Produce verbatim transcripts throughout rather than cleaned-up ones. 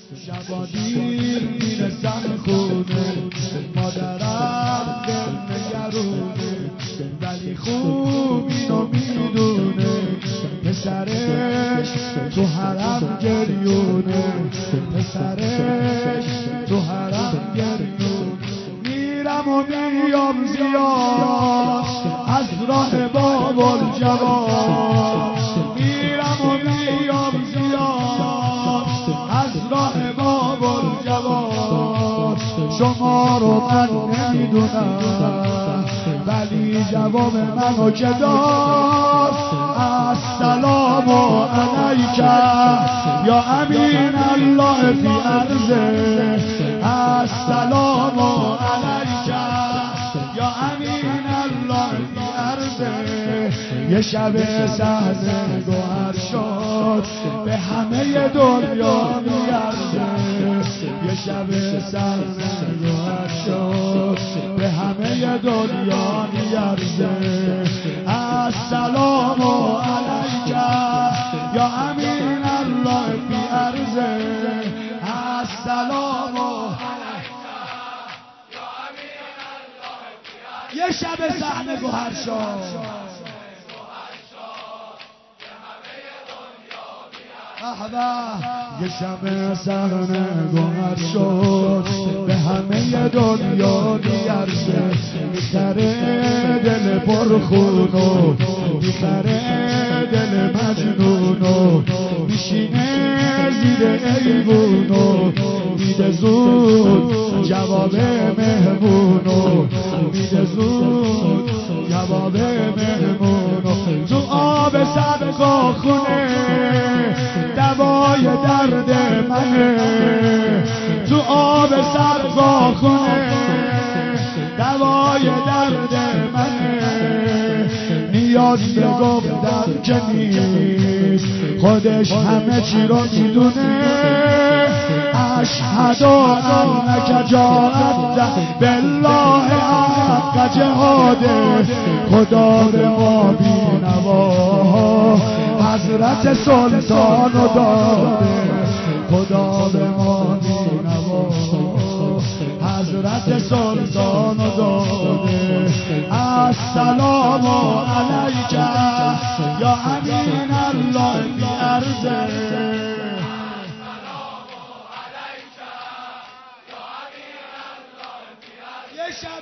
شبانی میرسم خونه مادرم دل نگرونه ولی خوب اینو میدونه پسرش تو حرم گریونه پسرش تو حرم گریونه میرم و میام زیاد از راه بابل جوان میرم و میام زیاد از راه بابل جوان شما رو من نمیدونم ولی جواب منو که داد السلام علیک یا امین الله فی عرضه السلام علیک یا امین الله فی عرضه یه شب صحنه گوهر شد به همه دنیا میارزه یه شب صحنه گوهر شد به همه دنیا میارزه السلام علیک یا امین الله فی عرضه السلام علیک یا امین الله فی عرضه یه شب صحنه گوهر شد یه شب صحنه گوهر شد به همه دنیا میارزه میخره دل پرخونو میخره دل مجنونو میشینه زیر ایوونو میده زود جواب مهمونو میده زود جواب مهمونو تو آب صدقا خونه دوای درد منه تو آب صدقا خونه دوای درد منه نیاز به گفتن که نیست خودش همه چی رو میدونه اشهد انک جاءت بالله حق جهاده خدا به ما بینوا حضرت سلطان رو داده خدا به ما بینوا حضرت سلطان رو داده السلام علیک یا امین الله فی عرضه یه شب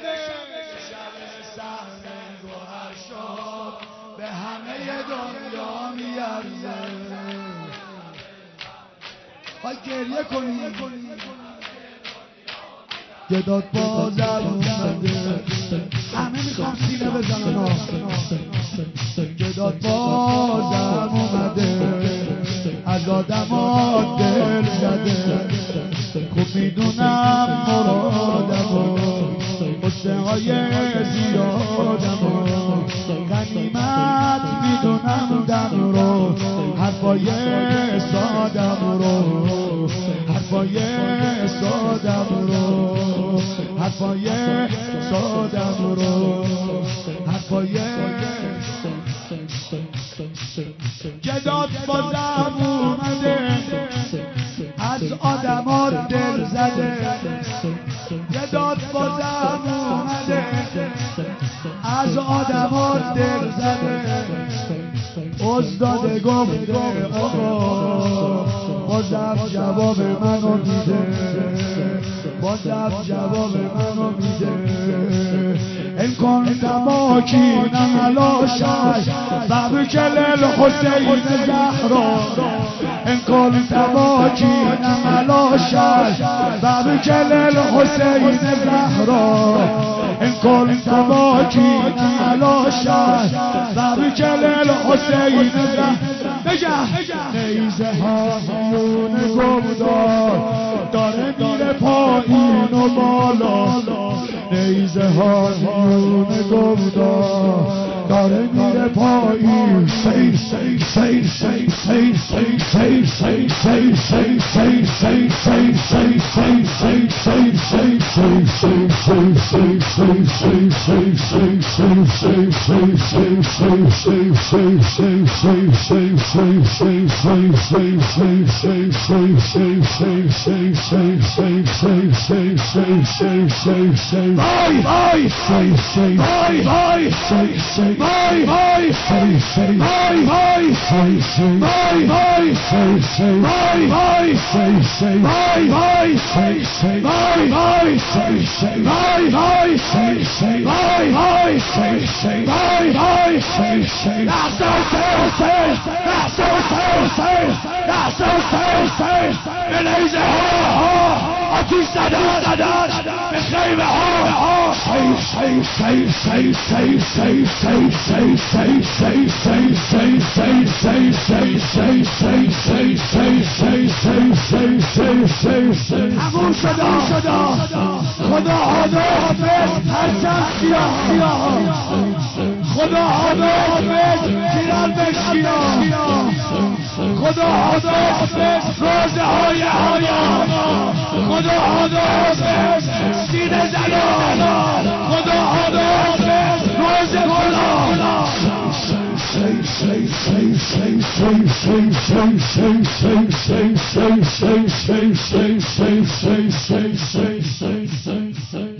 صحنه گوهر شد به همه دنیا میارزه باید گریه کنی گداد بازم اومده همه میخوام سینه بزنن گداد بازم اومده از آدمات دل زده خوب میدونم مرادمو قصه های زیادمو غنیمت میدونم دم رو حرفای سادم رو حرفای سادم رو حرفای سادم رو حرفای گداد بازم اومده از آدمات دل زده گداد بازم اومده از آدمات دل زده استاد گفته آقا بازم جواب منو میده بازم جواب منو میده ان كنت ماكينا على شاش بابك للحسين زهرا ان كنت ماكينا على شاش بابك للحسين زهرا ان كنت ماكينا على شاش بابك للحسين زهرا بجه نیزه ها میونه گمدار داره میره پایین و بالا نیزه ها میونه گمدار داره میره پایین سیر سیر سیر سیر سیر سیر سیر سیر سیر سیر سیر سیر سیر say, say, say, say, say, say, say, say, say.